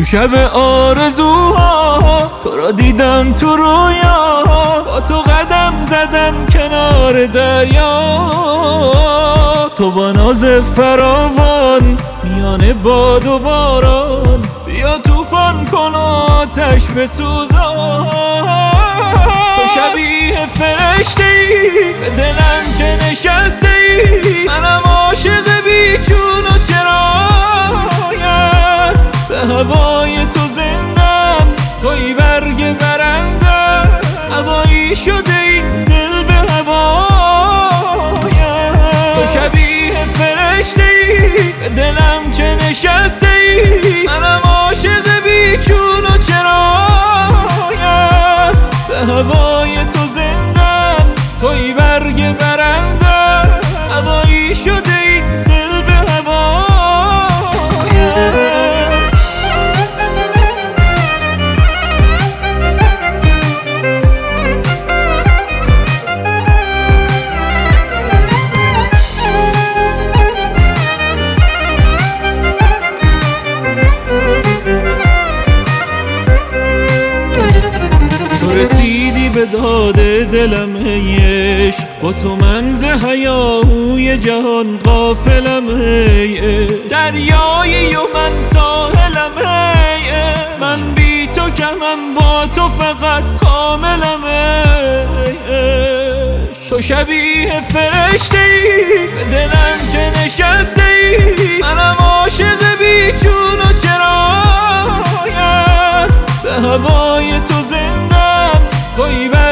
تو شب آرزوها تو را دیدم تو رویاها، با تو قدم زدم کنار دریا. تو با ناز فراوان میان باد و باران، بیا طوفان کن آتش بسوزان. تو شبیه فرشته‌ای به دلم که نشسته‌ای، منم عاشق بیچون و چرایت. به هوای تو زندم، توی برگ برندم، هوایی شده این دل به هوایت. تو شبیه فرشته‌ای به دلم که نشسته‌ای، منم عاشق بیچون و چرایت. به هوای تو زندم، توی برگ برندم، هوایی شده این دل به هوایت. رسیدی به داد دلم ای عشق، با تو من ز هیاهوی جهان غافلم ای عشق. دریایی و من ساحلم ای عشق، من بی تو کمم با تو فقط کاملم ای عشق. تو شبیه فرشته‌ای به دلم که نشسته‌ای، منم عاشق بیچون و چرایت. به هوای تو زندم، توی